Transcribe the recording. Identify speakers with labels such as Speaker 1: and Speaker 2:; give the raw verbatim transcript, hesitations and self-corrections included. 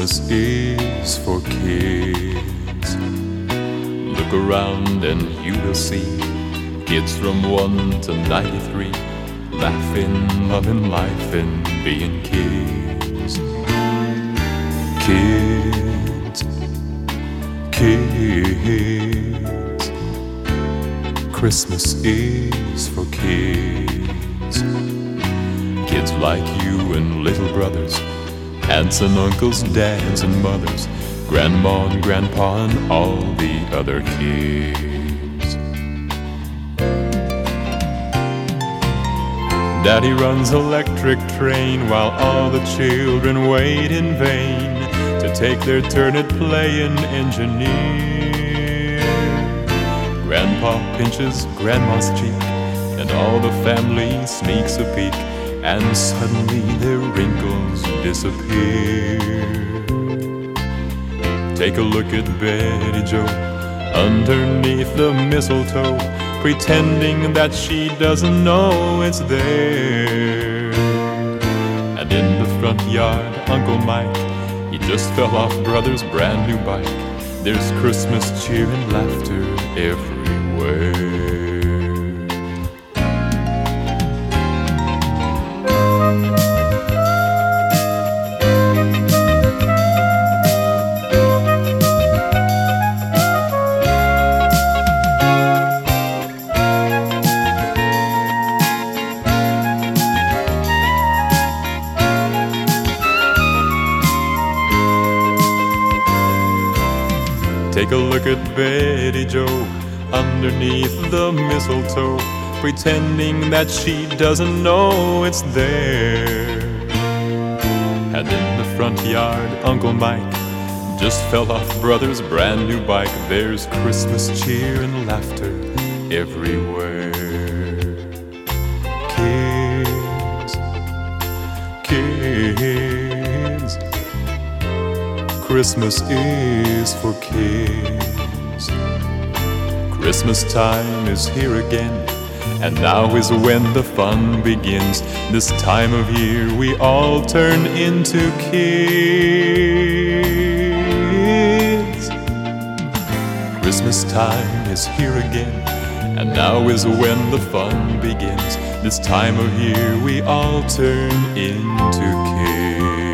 Speaker 1: Christmas is for kids. Look around and you will see kids from one to ninety-three, laughing, loving life and being kids. Kids, kids. Christmas is for kids. Kids like you and little brothers, aunts and uncles, dads and mothers, grandma and grandpa and all the other kids. Daddy runs electric train while all the children wait in vain to take their turn at playing engineer. Grandpa pinches grandma's cheek and all the family sneaks a peek, and suddenly their wrinkles disappear. Take a look at Betty Jo underneath the mistletoe, pretending that she doesn't know it's there. And in the front yard, Uncle Mike, he just fell off brother's brand new bike. There's Christmas cheer and laughter everywhere. Take a look at Betty Jo underneath the mistletoe, pretending that she doesn't know it's there. And in the front yard, Uncle Mike just fell off brother's brand new bike. There's Christmas cheer and laughter everywhere. Kids, kids. Christmas is for kids. Christmas time is here again, and now is when the fun begins. This time of year we all turn into kids. Christmas time is here again, and now is when the fun begins. This time of year we all turn into kids.